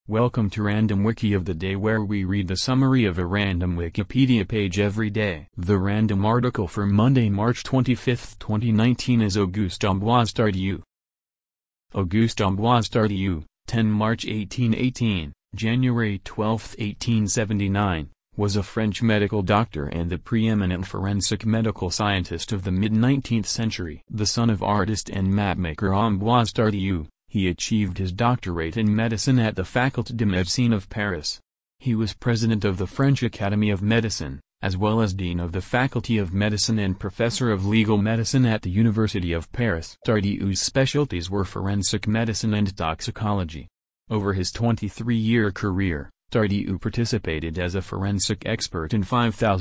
Welcome to Random Wiki of the Day, where we read the summary of a random Wikipedia page every day. The random article for Monday, March 25, 2019 is Auguste Ambroise Tardieu. Auguste Ambroise Tardieu, 10 March 1818, January 12, 1879, was a French medical doctor and the preeminent forensic medical scientist of the mid-19th century. The son of artist and mapmaker Ambroise Tardieu, he achieved his doctorate in medicine at the Faculté de Médecine of Paris. He was president of the French Academy of Medicine, as well as dean of the Faculty of Medicine and professor of legal medicine at the University of Paris. Tardieu's specialties were forensic medicine and toxicology. Over his 23-year career, Tardieu participated as a forensic expert in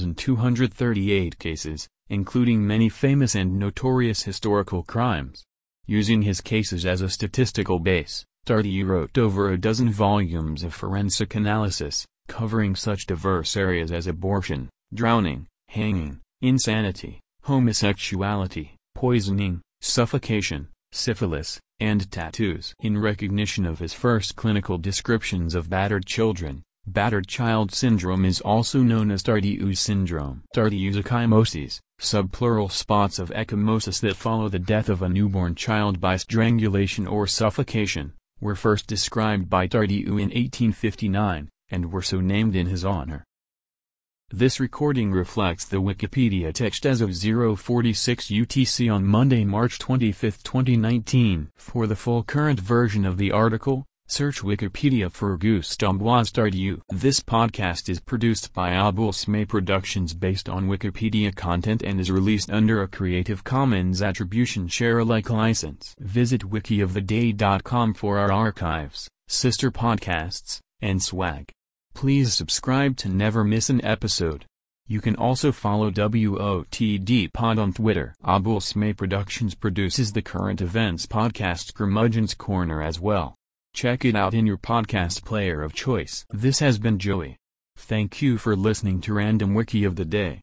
5,238 cases, including many famous and notorious historical crimes. Using his cases as a statistical base, Tardieu wrote over a dozen volumes of forensic analysis, covering such diverse areas as abortion, drowning, hanging, insanity, homosexuality, poisoning, suffocation, syphilis, and tattoos. In recognition of his first clinical descriptions of battered children, battered child syndrome is also known as Tardieu's syndrome. Tardieu's ecchymoses, subpleural spots of ecchymosis that follow the death of a newborn child by strangulation or suffocation, were first described by Tardieu in 1859, and were so named in his honor. This recording reflects the Wikipedia text as of 0:46 UTC on Monday, March 25, 2019. For the full current version of the article, search Wikipedia for Auguste Ambroise Tardieu. This podcast is produced by Abulsme Productions based on Wikipedia content and is released under a Creative Commons Attribution Share-alike license. Visit wikioftheday.com for our archives, sister podcasts, and swag. Please subscribe to never miss an episode. You can also follow WOTD Pod on Twitter. Abulsme Productions produces the current events podcast Curmudgeon's Corner as well. Check it out in your podcast player of choice. This has been Joey. Thank you for listening to Random Wiki of the Day.